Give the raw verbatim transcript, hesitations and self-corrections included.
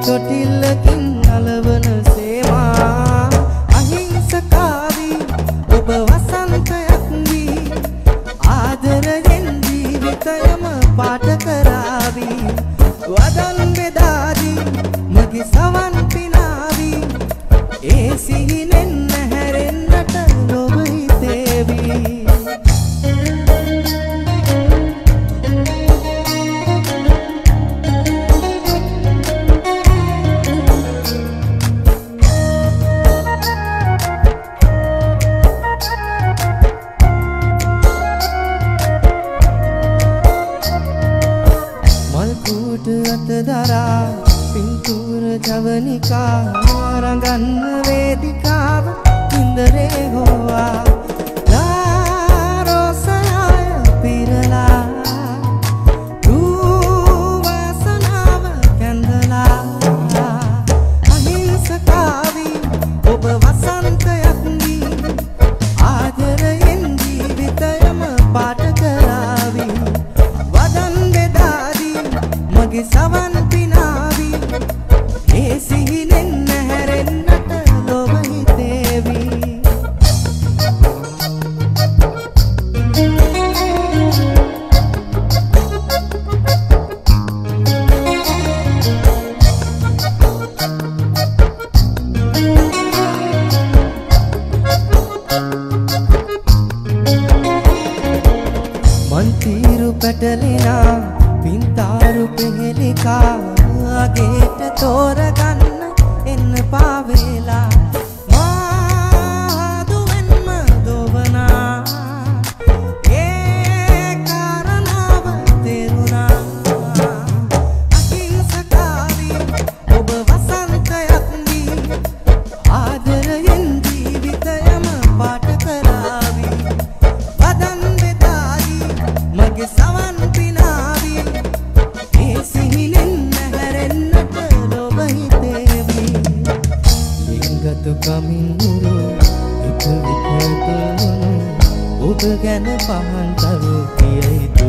චොටිල්ලකින් අලවන සේවා අහිංසකාවී ඔබ වසන්තයක් වී ආදරයෙන් ජීවිතයම පාට කරාවී වදන් බෙදාදී මගේ සවන් පිනාවී ඒ සිහිනෙන් නැහැරෙන්නට ඔබ හිතේවී අතදරා පින්තූර ජවනිකා රඟන්න වේදිකාව ඉන්දරේ හොවා ලාරෝසනාය පිරලා රූවාසනාව කැඳලා අහිංසකාවී ඔබ වසන්තයක් වී ආදරයෙන් ජීවිතයම පාට කරාවී වදන් බෙදාදී මගේ සවන් පිනාවී ඒ සිහිනෙන් නැහැරෙන්නට ලොව හිතේවී මන්තිරු පැටලෙනා පින්තාරු පෙහෙලිකා අගේට තෝරගන්න එන්න පාවෙලා මාදුවෙන්ම දොවනා ඒ කාරණාව තේරුණා අහිංසකාවී ඔබ වසන්තයක් වී ආදරයෙන් ජීවිතයම පාට කරාවී වදන් බෙදාදී මගේ සවන් පිනාවී ඒ සිහිනෙන් නැහැරෙන්නට ලොව හිතේවී ලිංගතු කමින්නුරු එක විකල්පවනු ඔබ ගැන පහන් තරු කියයිතු